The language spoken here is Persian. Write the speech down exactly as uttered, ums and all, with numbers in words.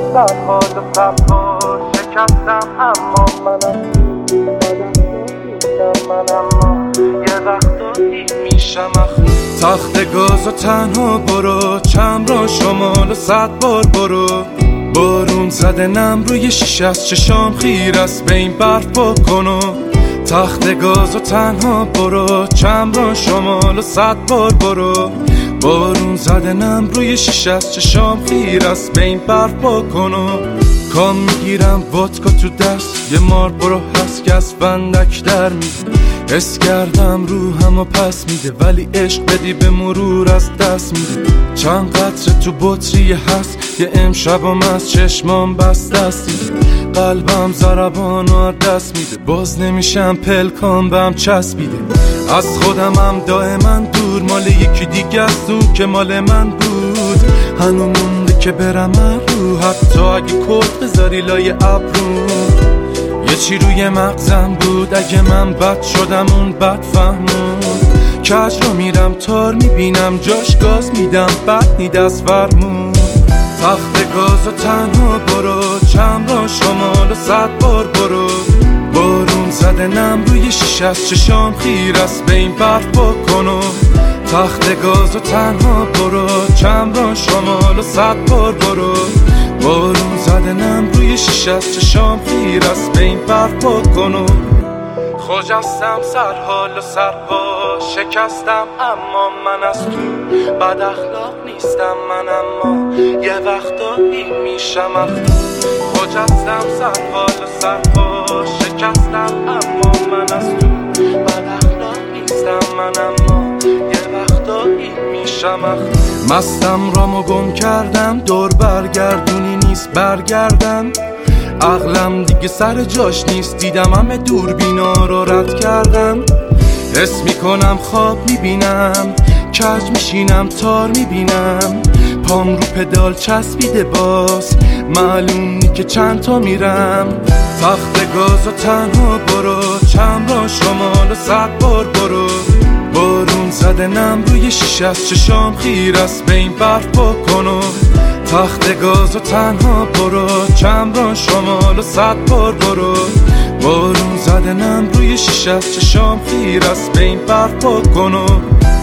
صد حال و صد حال شکستم، اما منم من اما یه وقتایی میشم اخم. تخت گاز و تنها برو، چم را شمال و صد بار برو. بارون زده نم روی شیشه از چشام خیر است، به این برف بکن و تخت گاز و تنها برو، چم را شمال و صد بار برو. بارون زده نم روی شیشه از چشام خیر است، به این برف بکن و کام میگیرم وودکا تو دست، یه مار برو هست که از بندک در میده. حس کردم روحم و پس میده، ولی عشق بدی به مرور از دست میده. چند قطره تو بطری هست، یه امشبم از چشمام بست دستی. قلبم ضربان و دست میده، باز نمیشم پلکام بهم چسبیده. از خودمم دائما دور، مال یکی دیگه است اون که مال من بود. هنو مونده که برم رو، حتی اگه کت بذاری لای ابرو. یه چی روی مغزم بود، اگه من بد شدم اون بد فهمون. کج رو میرم تار میبینم جاش گاز میدم، بد نی دست فرمون. تخت گاز و تنها برو، چم را شمال و صد بار برو. بارون زده نم روی شیشه از چشام خیر است، به این برف بکن و تخت گاز و تنها برو، چم را شمال و صد بار برو. بارون زده نم روی شیشه از چشام خیر است، به این برف بکن و خجستم سرحال و سرپا شکستم، اما من از تو بد اخلاق نیستم من، اما یه وقتایی میشم اخم. خجستم سرحال و سرپا شکستم، اما من از تو بد اخلاق نیستم من، اما یه وقتایی میشم اخم. مستم رامو گم کردم، دور برگردونی نیست برگردم. عقلم دیگه سر جاش نیست، دیدم همه دوربینا رو رد کردم. حس میکنم خواب میبینم، کج میشینم تار میبینم. پام رو پدال چسبیده باز، معلوم نی که چند تا میرم. تخت گاز و تنها برو، چم را شمال و صد بار برو. بارون زده نم روی شیشه از چشام خیر است، به این برف بکن و تخت گاز و تنها برو، چم را شمال و صد بار برو. بارون زده نم روی شیشه از چشام خیر است، به این برف بکن و